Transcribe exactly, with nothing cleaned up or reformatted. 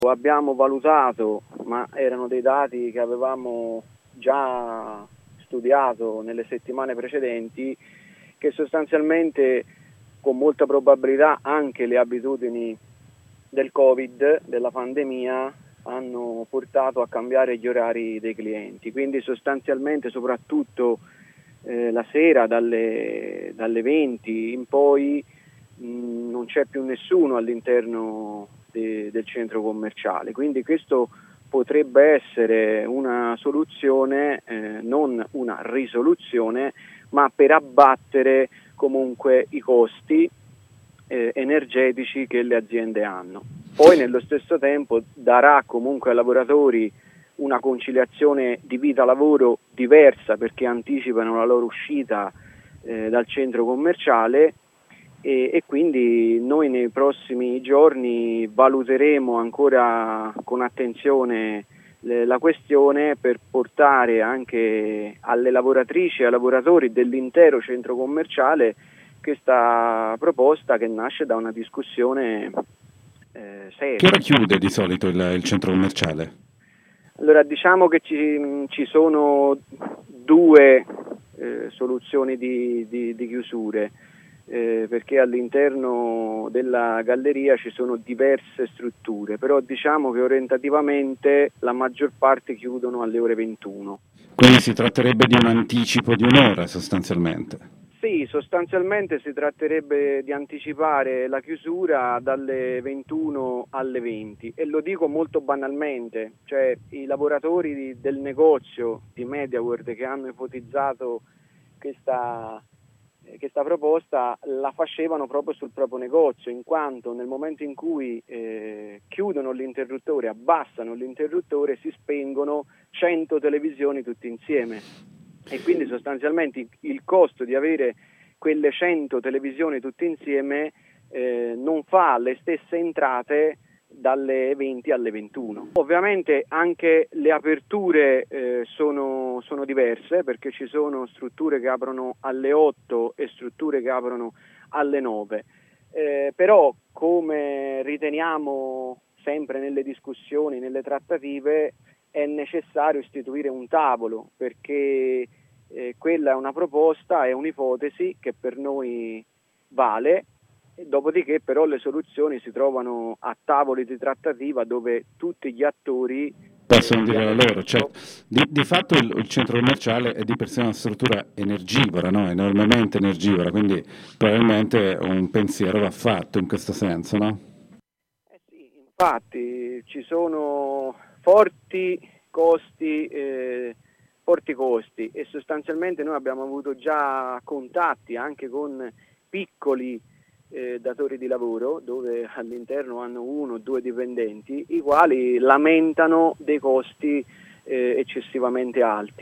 Abbiamo valutato, ma erano dei dati che avevamo già studiato nelle settimane precedenti, che sostanzialmente con molta probabilità anche le abitudini del Covid, della pandemia, hanno portato a cambiare gli orari dei clienti. Quindi sostanzialmente soprattutto eh, la sera dalle, dalle venti in poi mh, non c'è più nessuno all'interno de, del centro commerciale, quindi questo potrebbe essere una soluzione, eh, non una risoluzione, ma per abbattere comunque i costi eh, energetici che le aziende hanno. Poi nello stesso tempo darà comunque ai lavoratori una conciliazione di vita-lavoro diversa, perché anticipano la loro uscita eh, dal centro commerciale e, e quindi noi nei prossimi giorni valuteremo ancora con attenzione le, la questione per portare anche alle lavoratrici e ai lavoratori dell'intero centro commerciale questa proposta che nasce da una discussione eh, seria. Che ora chiude di solito il, il centro commerciale? Allora diciamo che ci, ci sono due eh, soluzioni di, di, di chiusure, eh, perché all'interno della galleria ci sono diverse strutture, però diciamo che orientativamente la maggior parte chiudono alle ore ventuno. Quindi si tratterebbe di un anticipo di un'ora sostanzialmente. Sì, sostanzialmente si tratterebbe di anticipare la chiusura dalle ventuno alle venti, e lo dico molto banalmente, cioè i lavoratori di, del negozio di MediaWorld che hanno ipotizzato questa, eh, questa proposta la facevano proprio sul proprio negozio, in quanto nel momento in cui eh, chiudono l'interruttore, abbassano l'interruttore, si spengono cento televisioni tutte insieme. E quindi sostanzialmente il costo di avere quelle cento televisioni tutte insieme eh, non fa le stesse entrate dalle venti alle ventuno. Ovviamente anche le aperture eh, sono, sono diverse, perché ci sono strutture che aprono alle otto e strutture che aprono alle nove, eh, però come riteniamo sempre nelle discussioni, nelle trattative, è necessario istituire un tavolo, perché eh, quella è una proposta, è un'ipotesi che per noi vale, e dopodiché però le soluzioni si trovano a tavoli di trattativa dove tutti gli attori possono dire la loro, cioè di, di fatto il, il centro commerciale è di per sé una struttura energivora, no? Enormemente energivora, quindi probabilmente un pensiero va fatto in questo senso, no? Eh sì, infatti ci sono forti costi, eh, forti costi e sostanzialmente noi abbiamo avuto già contatti anche con piccoli eh, datori di lavoro, dove all'interno hanno uno o due dipendenti, i quali lamentano dei costi eh, eccessivamente alti.